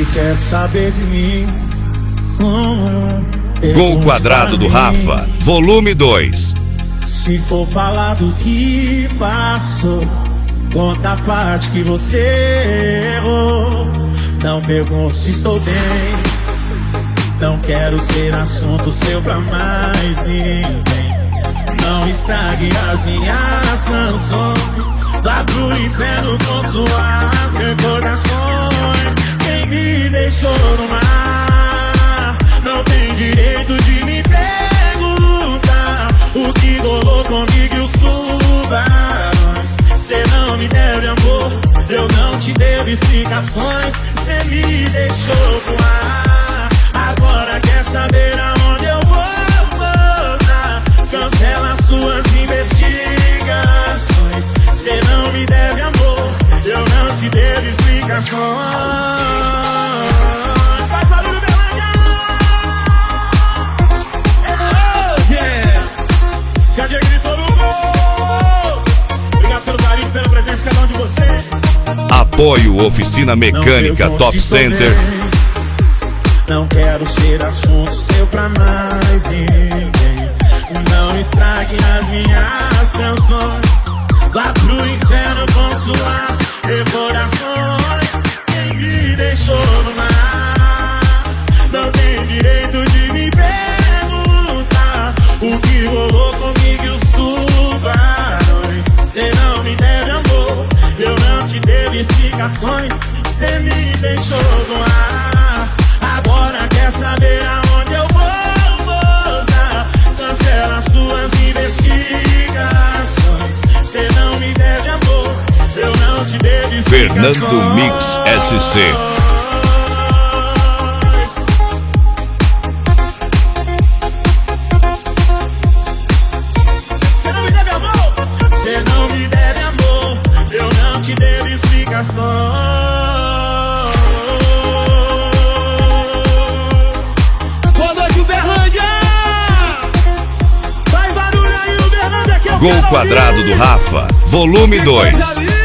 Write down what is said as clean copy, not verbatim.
quer saber de mim. Gol Quadrado do Rafa, volume 2. Se for falar do que passou, conta a parte que você errou. Não pergunto se estou bem, não quero ser assunto seu pra mais ninguém. Não estrague as minhas canções, vá pro inferno com suas recordações. Quem me deixou no mar não tem direito de me perguntar o que rolou comigo e os tubarões. Cê não me deve amor, eu não te devo explicações. Cê me deixou no ar, agora quer saber aonde eu vou pousar. Cancela suas investigações. Cê não me deve amor, eu não te devo explicações. Faz barulho, Berlândia! Se a gente gritou no gol. Obrigado pelo carinho, pela presença de cada um de vocês. Apoio Oficina Mecânica Top Center. Não quero ser assunto seu pra mais ninguém. Não estrague as minhas canções, vá pro inferno com suas recordações. Quem me deixou no mar não tem direito de me perguntar o que rolou comigo e os tubarões. Cê não me deve amor, eu não te devo explicações. Cê me deixou no ar, agora quer saber aonde eu vou pousar. Cancela suas investigações. Cê não me deve amor, eu não te devo explicações. Fernando Mix SC. Cê não me deve amor, cê não me deve amor, eu não te devo explicações. Gol Quadrado do Rafa, volume 2.